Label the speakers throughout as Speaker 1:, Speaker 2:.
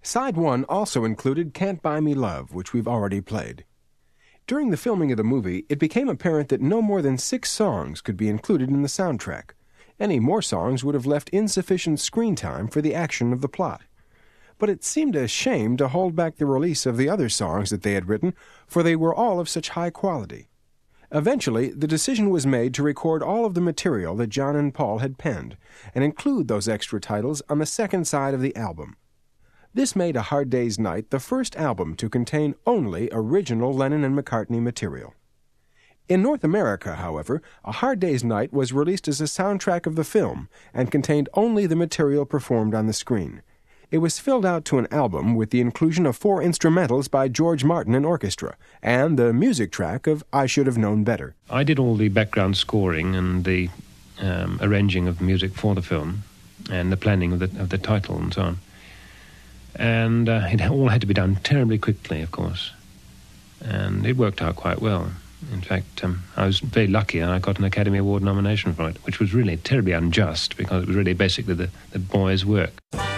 Speaker 1: Side 1 also included Can't Buy Me Love, which we've already played. During the filming of the movie, it became apparent that no more than 6 songs could be included in the soundtrack. Any more songs would have left insufficient screen time for the action of the plot. But it seemed a shame to hold back the release of the other songs that they had written, for they were all of such high quality. Eventually, the decision was made to record all of the material that John and Paul had penned, and include those extra titles on the second side of the album. This made A Hard Day's Night the first album to contain only original Lennon and McCartney material. In North America, however, A Hard Day's Night was released as a soundtrack of the film and contained only the material performed on the screen. It was filled out to an album with the inclusion of 4 instrumentals by George Martin and orchestra, and the music track of I Should Have Known Better.
Speaker 2: I did all the background scoring and the arranging of the music for the film, and the planning of the title and so on. And it all had to be done terribly quickly, of course. And it worked out quite well. In fact, I was very lucky and I got an Academy Award nomination for it, which was really terribly unjust because it was really basically the boys' work.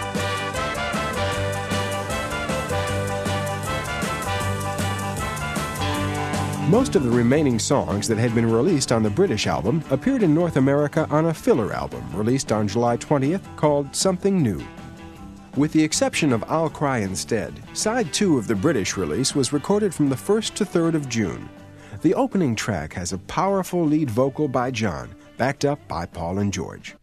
Speaker 1: Most of the remaining songs that had been released on the British album appeared in North America on a filler album released on July 20th called Something New. With the exception of I'll Cry Instead, Side 2 of the British release was recorded from the 1st to 3rd of June. The opening track has a powerful lead vocal by John, backed up by Paul and George.